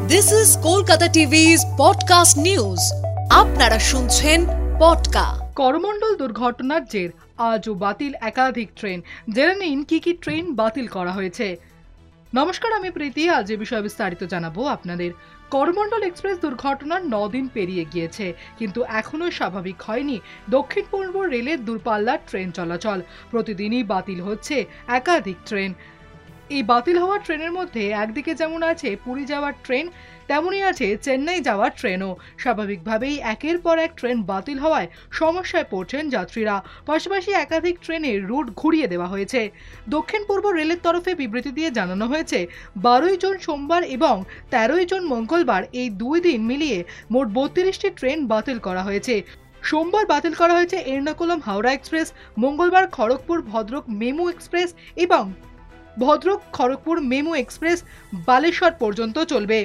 This is Kolkata TV's podcast news. আপনারা শুনছেন পডকা। করমণ্ডল দুর্ঘটনার জের আজও বাতিল একাধিক ট্রেন। জেনে নিন কি কি ট্রেন বাতিল করা হয়েছে। নমস্কার, আমি প্রীতি। আজ এই বিষয়ে বিস্তারিত জানাবো আপনাদের। করমণ্ডল এক্সপ্রেস দুর্ঘটনার 9 দিন পেরিয়ে গিয়েছে, কিন্তু এখনো স্বাভাবিক হয়নি দক্ষিণ পূর্ব রেলের দূরপাল্লার ট্রেন চলাচল। প্রতিদিনই বাতিল হচ্ছে একাধিক ট্রেন। এই বাতিল হওয়া ট্রেনের মধ্যে একদিকে যেমন আছে পুরী যাওয়ার ট্রেন, তেমনই আছে চেন্নাই যাওয়ার ট্রেনও। স্বাভাবিকভাবেই একের পর এক ট্রেন বাতিল হওয়ায় সমস্যায় পড়ছেন যাত্রীরা। পাশাপাশি একাধিক ট্রেনের রুট ঘুরিয়ে দেওয়া হয়েছে। দক্ষিণ পূর্ব রেলের তরফে বিবৃতি দিয়ে জানানো হয়েছে, 12ই জুন সোমবার এবং 13ই জুন মঙ্গলবার এই 2 দিন মিলিয়ে মোট 32টি ট্রেন বাতিল করা হয়েছে। সোমবার বাতিল করা হয়েছে এর্নাকুলাম হাওড়া এক্সপ্রেস, মঙ্গলবার খড়গপুর ভদ্রক মেমু এক্সপ্রেস এবং ভদ্রক খড়গপুর মেমু এক্সপ্রেস বালেশ্বর পর্যন্ত চলবে।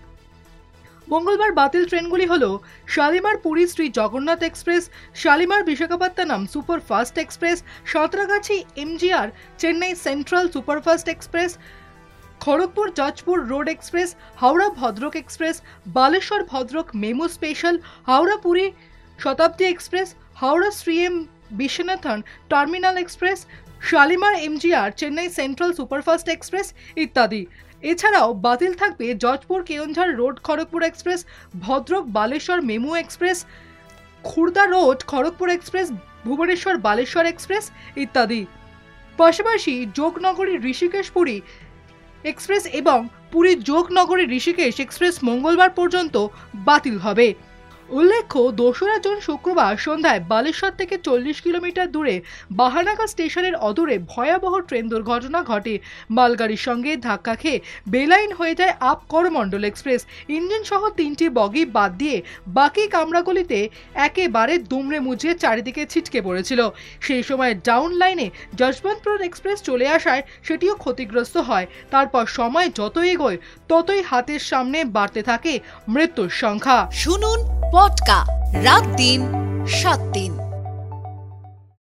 মঙ্গলবার বাতিল ট্রেনগুলি হল Shalimar Puri Shri Jagannath express, Shalimar Visakhapatnam superfast express, Santragachi MGR Chennai central superfast express, Kharagpur Jajpur road express, Howrah Bhadrak express, Baleshwar Bhadrak MEMU special, Howrah Puri Shatabdi express, Howrah Shri M Viswanathan terminal express, Shalimar MGR Chennai central superfast express ইত্যাদি। এছাড়াও বাতিল থাকবে Jajpur Keonjhar road Kharagpur express, Bhadrak Baleshwar MEMU express, Khurda road Kharagpur express, Bhubaneswar Baleshwar express ইত্যাদি। পাশাপাশি যোগনগরী ঋষিকেশ পুরী এক্সপ্রেস এবং পুরী যোগনগরী ঋষিকেশ এক্সপ্রেস মঙ্গলবার পর্যন্ত বাতিল হবে। উল্লেখ্য, 2রা জুন শুক্রবার সন্ধ্যায় বালেশ্বর থেকে 40 কিলোমিটার দূরে বাহানাগা স্টেশনের অদূরে ভয়াবহ ট্রেন দুর্ঘটনা ঘটে। মালগাড়ির সঙ্গে ধাক্কা খেয়ে বেলাইন হয়ে যায় আপ করমণ্ডল এক্সপ্রেস। ইঞ্জিন সহ 3টি বগি বাদ দিয়ে বাকি কামরাগুলিতে একেবারে দুমড়ে মুচড়ে চারিদিকে ছিটকে পড়েছিল। সেই সময় ডাউন লাইনে যশবন্তপুর এক্সপ্রেস চলে আসায় সেটিও ক্ষতিগ্রস্ত হয়। তারপর সময় যত এগোয় ততই হাতের সামনে বাড়তে থাকে মৃত্যুর সংখ্যা। শুনুন পডকা রাত দিন 7 দিন।